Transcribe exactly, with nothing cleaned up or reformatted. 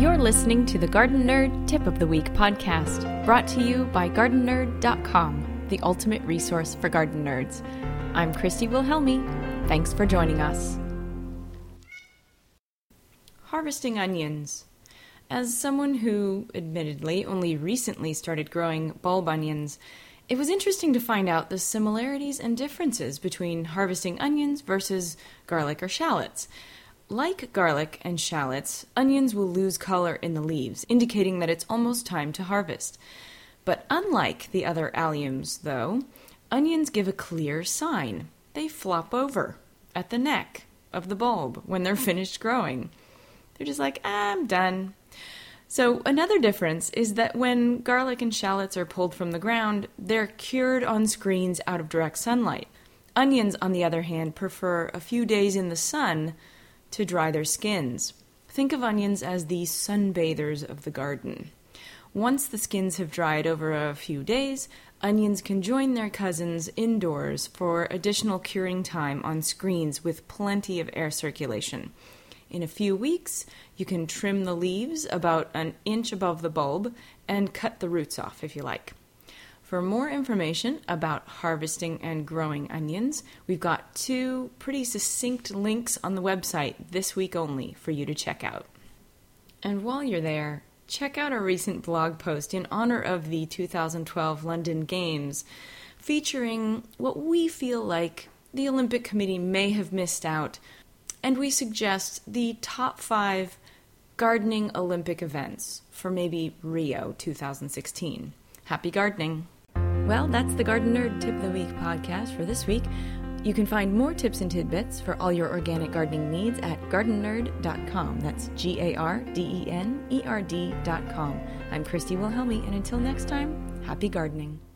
You're listening to the Garden Nerd Tip of the Week podcast, brought to you by garden nerd dot com, the ultimate resource for garden nerds. I'm Christy Wilhelmi. Thanks for joining us. Harvesting onions. As someone who, admittedly, only recently started growing bulb onions, it was interesting to find out the similarities and differences between harvesting onions versus garlic or shallots. Like garlic and shallots, onions will lose color in the leaves, indicating that it's almost time to harvest. But unlike the other alliums, though, onions give a clear sign. They flop over at the neck of the bulb when they're finished growing. They're just like, ah, I'm done. So another difference is that when garlic and shallots are pulled from the ground, they're cured on screens out of direct sunlight. Onions, on the other hand, prefer a few days in the sun to dry their skins. Think of onions as the sunbathers of the garden. Once the skins have dried over a few days, onions can join their cousins indoors for additional curing time on screens with plenty of air circulation. In a few weeks, you can trim the leaves about an inch above the bulb and cut the roots off if you like. For more information about harvesting and growing onions, we've got two pretty succinct links on the website this week only for you to check out. And while you're there, check out our recent blog post in honor of the two thousand twelve London Games, featuring what we feel like the Olympic Committee may have missed out, and we suggest the top five gardening Olympic events for maybe Rio two thousand sixteen. Happy gardening! Well, that's the Garden Nerd Tip of the Week podcast for this week. You can find more tips and tidbits for all your organic gardening needs at garden nerd dot com. That's G A R D E N E R D dot com. I'm Christy Wilhelmi, and until next time, happy gardening.